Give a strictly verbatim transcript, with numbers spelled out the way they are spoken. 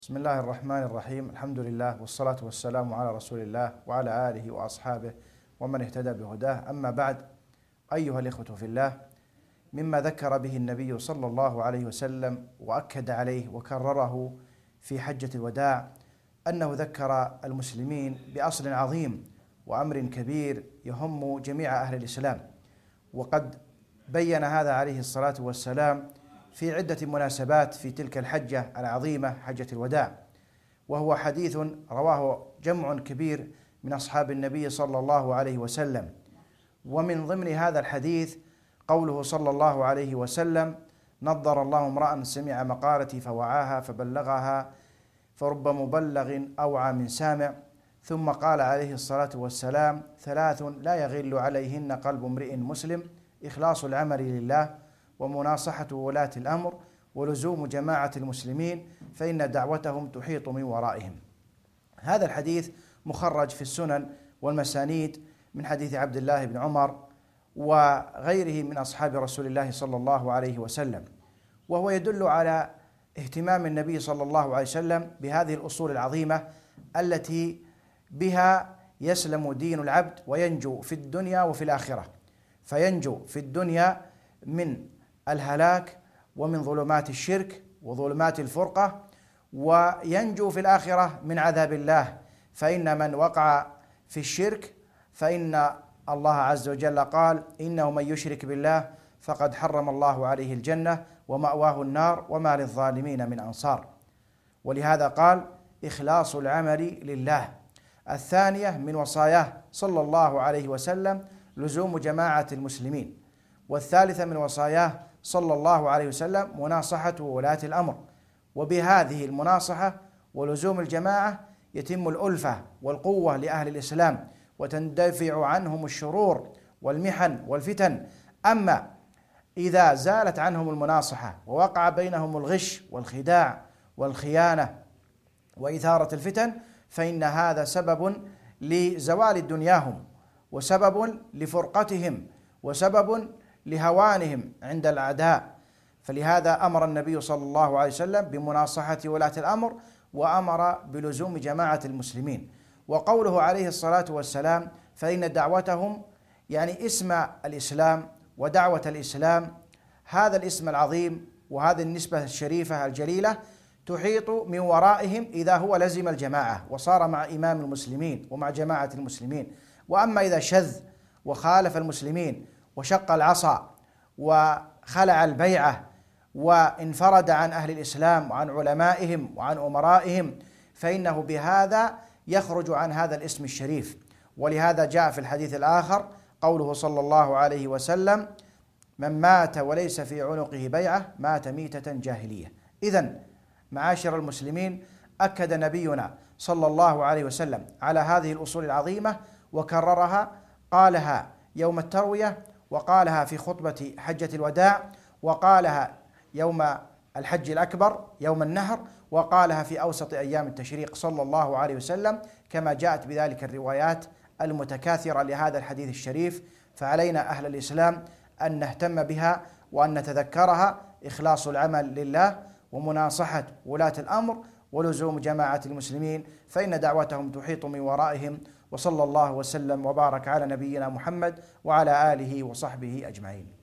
بسم الله الرحمن الرحيم. الحمد لله والصلاة والسلام على رسول الله وعلى آله وأصحابه ومن اهتدى بهداه. أما بعد، أيها الإخوة في الله، مما ذكر به النبي صلى الله عليه وسلم وأكد عليه وكرره في حجة الوداع أنه ذكر المسلمين بأصل عظيم وأمر كبير يهم جميع أهل الإسلام، وقد بين هذا عليه الصلاة والسلام في عدة مناسبات في تلك الحجة العظيمة حجة الوداع، وهو حديث رواه جمع كبير من أصحاب النبي صلى الله عليه وسلم. ومن ضمن هذا الحديث قوله صلى الله عليه وسلم: نضر الله امرأ سمع مقالتي فوعاها فبلغها فرب مبلغ أوعى من سامع. ثم قال عليه الصلاة والسلام: ثلاث لا يغل عليهن قلب امرئ مسلم: إخلاص العمل لله، ومناصحة ولاة الأمر، ولزوم جماعة المسلمين، فإن دعوتهم تحيط من ورائهم. هذا الحديث مخرج في السنن والمسانيد من حديث عبد الله بن عمر وغيره من أصحاب رسول الله صلى الله عليه وسلم، وهو يدل على اهتمام النبي صلى الله عليه وسلم بهذه الأصول العظيمة التي بها يسلم دين العبد وينجو في الدنيا وفي الآخرة. فينجو في الدنيا من الهلاك ومن ظلمات الشرك وظلمات الفرقة، وينجو في الآخرة من عذاب الله، فإن من وقع في الشرك فإن الله عز وجل قال: إنه من يشرك بالله فقد حرم الله عليه الجنة ومأواه النار وما للظالمين من أنصار. ولهذا قال: إخلاص العمل لله. الثانية من وصاياه صلى الله عليه وسلم لزوم جماعة المسلمين. والثالثة من وصاياه صلى الله عليه وسلم مناصحة ولاة الأمر. وبهذه المناصحة ولزوم الجماعة يتم الألفة والقوة لأهل الإسلام، وتندفع عنهم الشرور والمحن والفتن. أما إذا زالت عنهم المناصحة ووقع بينهم الغش والخداع والخيانة وإثارة الفتن، فإن هذا سبب لزوال دنياهم، وسبب لفرقتهم، وسبب لهوانهم عند الأعداء. فلهذا أمر النبي صلى الله عليه وسلم بمناصحة ولاة الأمر، وأمر بلزوم جماعة المسلمين. وقوله عليه الصلاة والسلام: فإن دعوتهم، يعني اسم الإسلام ودعوة الإسلام، هذا الاسم العظيم وهذه النسبة الشريفة الجليلة تحيط من ورائهم إذا هو لزم الجماعة وصار مع إمام المسلمين ومع جماعة المسلمين. وأما إذا شذ وخالف المسلمين وشق العصا وخلع البيعة وانفرد عن أهل الإسلام وعن علمائهم وعن أمرائهم، فإنه بهذا يخرج عن هذا الاسم الشريف. ولهذا جاء في الحديث الآخر قوله صلى الله عليه وسلم: من مات وليس في عنقه بيعة مات ميتة جاهلية. إذن معاشر المسلمين، أكد نبينا صلى الله عليه وسلم على هذه الأصول العظيمة وكررها، قالها يوم التروية، وقالها في خطبة حجة الوداع، وقالها يوم الحج الأكبر يوم النهر، وقالها في أوسط أيام التشريق صلى الله عليه وسلم، كما جاءت بذلك الروايات المتكاثرة لهذا الحديث الشريف. فعلينا أهل الإسلام أن نهتم بها وأن نتذكرها: إخلاص العمل لله، ومناصحة ولاة الأمر، ولزوم جماعة المسلمين، فإن دعوتهم تحيط من ورائهم. وصلى الله وسلم وبارك على نبينا محمد وعلى آله وصحبه أجمعين.